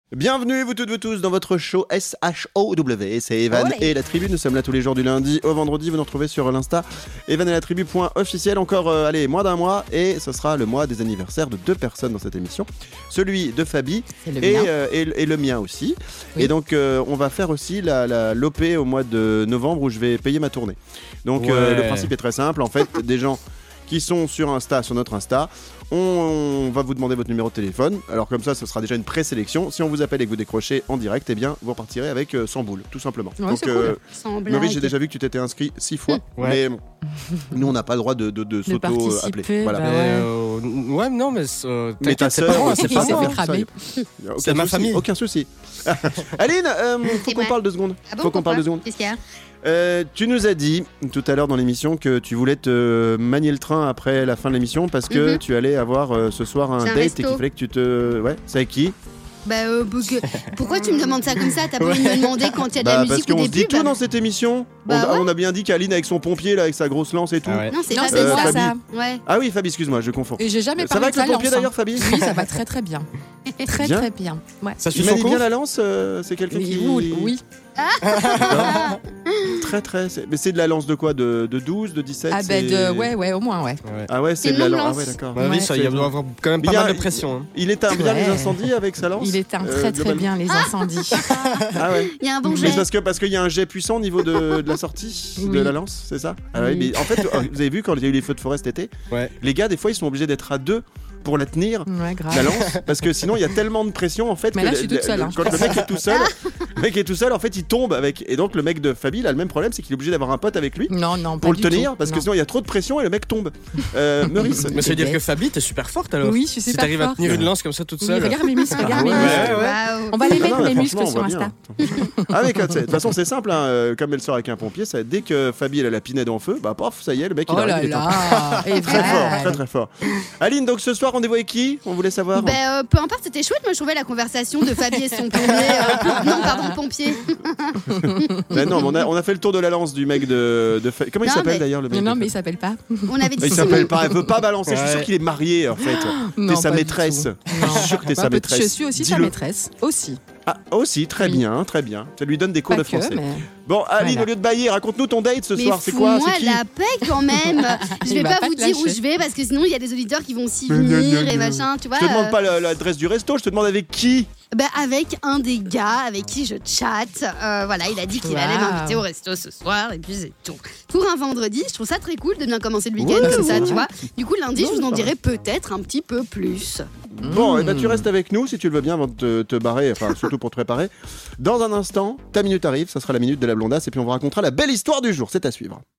Bienvenue vous toutes, vous tous dans votre show SHOW, c'est Evan et la tribu, nous sommes là tous les jours du lundi au vendredi, vous nous retrouvez sur l'Insta evanetratribu.officiel, encore moins d'un mois et ce sera le mois des anniversaires de deux personnes dans cette émission, celui de Fabi et le mien aussi, oui. Et donc on va faire aussi l'OP au mois de novembre où je vais payer ma tournée, donc le principe est très simple, en fait des gens qui sont sur notre Insta, on va vous demander votre numéro de téléphone. Alors comme ça, ce sera déjà une présélection. Si on vous appelle et que vous décrochez en direct, eh bien, vous repartirez avec 100 boules, tout simplement. Ouais, donc, cool. Maurice, j'ai déjà vu que tu t'étais inscrit 6 fois, mais nous, on n'a pas le droit de s'auto-appeler. Voilà. Ouais, non, mais ta sœur, c'est pas grave. C'est ma famille. Aucun souci. Aline, faut qu'on parle 2 secondes. Ah bon, qu'est-ce qu'il y a ? Tu nous as dit tout à l'heure dans l'émission que tu voulais te manier le train après la fin de l'émission parce que tu allais avoir ce soir un date resto. Et qu'il fallait que tu te... Ouais, c'est avec qui ? Pourquoi tu me demandes ça comme ça ? T'as pas envie de me demander quand il y a de la musique ou des pubs ? Parce qu'on se dit tout dans cette émission. On a bien dit qu'Aline avec son pompier là, avec sa grosse lance et tout. Ah ouais. Non, c'est ça. Ouais. Ah oui, Fabi, excuse-moi, je confonds. Et j'ai jamais Ça parlé va avec le pompier lance, d'ailleurs, Fabi ? Oui, ça va très très bien. Très bien. Ouais. Ça Tu manies bien la lance, c'est quelqu'un qui... Oui. Très. Mais c'est de la lance de quoi ? De 12, de 17 ? Ah ouais, au moins, ouais. Ah ouais, c'est de la lance. Ah ouais, d'accord. Oui, ça, il doit avoir quand même pas mal de pression. Il éteint bien les incendies avec sa lance ? Il éteint très bien les incendies. Ah ouais. Il y a un bon jet. Parce qu'il y a un jet puissant au niveau de la sortie de la lance, c'est ça ? Ah ouais, mais en fait, vous avez vu quand il y a eu les feux de forêt cet été, les gars, des fois, ils sont obligés d'être à 2 pour la tenir, la lance, parce que sinon il y a tellement de pression en fait mais que là, je suis toute seule, quand le mec est tout seul, en fait il tombe avec, et donc le mec de Fabi il a le même problème, c'est qu'il est obligé d'avoir un pote avec lui pour le tenir, parce que sinon il y a trop de pression et le mec tombe. Maurice, mais ça veut dire que Fabi t'es super forte alors. Oui, je suis super forte. Si t'arrives à tenir une lance comme ça toute seule. Regarde Mémis, On va les mettre les muscles sur Insta. De toute façon c'est simple, comme elle sort avec un pompier, dès que Fabi elle a la pinède en feu, bah paf, ça y est, le mec il arrive. Très fort, très fort. Aline, donc ce soir rendez-vous avec qui ? On voulait savoir. Peu importe, c'était chouette. Moi, je trouvais la conversation de Fabi et son pompier. Non, on a fait le tour de la lance du mec de Fabi. Comment il s'appelle d'ailleurs le mec ? Non, mais il s'appelle pas. On avait dit il s'appelle pas. Elle veut pas balancer. Je suis sûr qu'il est marié en fait. T'es sa maîtresse. Je suis sûr que t'es sa maîtresse. Je suis aussi sa maîtresse. Aussi. Ah, aussi, très bien. Ça lui donne des cours de français. Bon, Aline, au lieu de bailler, raconte-nous ton date ce soir. C'est quoi ? C'est qui ? Moi, la paix quand même. Je vais pas vous dire où je vais parce que sinon il y a des auditeurs qui vont s'y venir et machin. Tu vois. Je te demande pas l'adresse du resto. Je te demande avec qui ? Avec un des gars avec qui je chatte. Voilà, il a dit qu'il allait m'inviter au resto ce soir et puis c'est tout. Pour un vendredi, je trouve ça très cool de bien commencer le week-end comme ça, tu vois. Du coup, lundi, je vous en dirai peut-être un petit peu plus. Bon, tu restes avec nous si tu le veux bien avant de te barrer, enfin surtout pour te préparer. Dans un instant, ta minute arrive, ça sera la minute de la blondasse et puis on vous racontera la belle histoire du jour. C'est à suivre.